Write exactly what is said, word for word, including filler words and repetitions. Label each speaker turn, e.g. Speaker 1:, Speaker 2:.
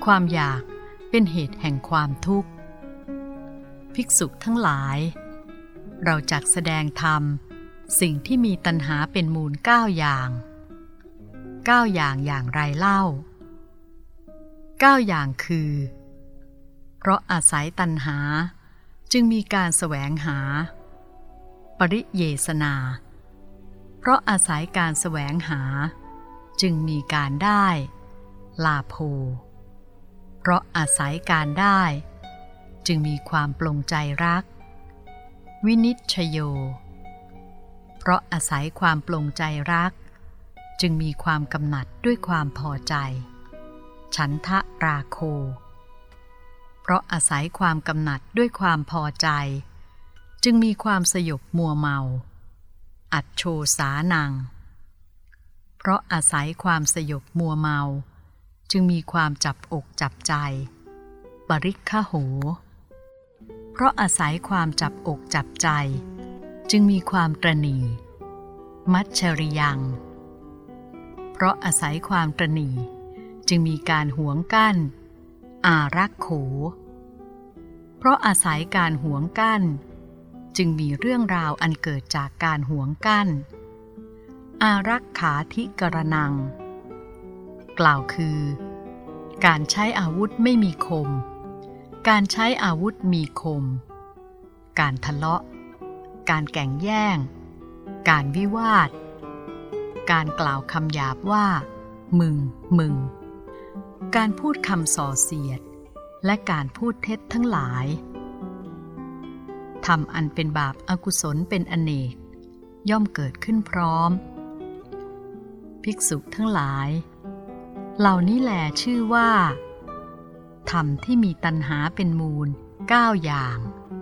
Speaker 1: ความอยากเป็นเหตุแห่งความทุกข์ภิกษุทั้งหลายเราจักแสดงธรรมสิ่งที่มีตัณหาเป็นมูลเก้าอย่างเก้าอย่างอย่างไรเล่าเก้าอย่างคือเพราะอาศัยตัณหาจึงมีการแสวงหาปริเยสนาเพราะอาศัยการแสวงหาจึงมีการได้ลาโภเพราะอาศัยการได้จึงมีความปลงใจรักวินิจฉโยเพราะอาศัยความปลงใจรักจึงมีความกำหนัดด้วยความพอใจฉันทะราโคเพราะอาศัยความกำหนัดด้วยความพอใจจึงมีความสยบมัวเมาอัจโชสานังเพราะอาศัยความสยบมัวเมาจึงมีความจับอกจับใจปริคโหเพราะอาศัยความจับอกจับใจจึงมีความตระหนี่มัจฉริยังเพราะอาศัยความตระหนี่จึงมีการหวงกั้นอารักโขเพราะอาศัยการหวงกั้นจึงมีเรื่องราวอันเกิดจากการหวงกั้นอารักขาธิกรณังกล่าวคือการใช้อาวุธไม่มีคมการใช้อาวุธมีคมการทะเลาะการแก่งแย่งการวิวาทการกล่าวคำหยาบว่ามึงมึงการพูดคำส่อเสียดและการพูดเท็จทั้งหลายธรรมอันเป็นบาปอกุศลเป็นอเนกย่อมเกิดขึ้นพร้อมภิกษุทั้งหลายเหล่านี้แลชื่อว่าธรรมที่มีตัณหาเป็นมูลเก้าอย่าง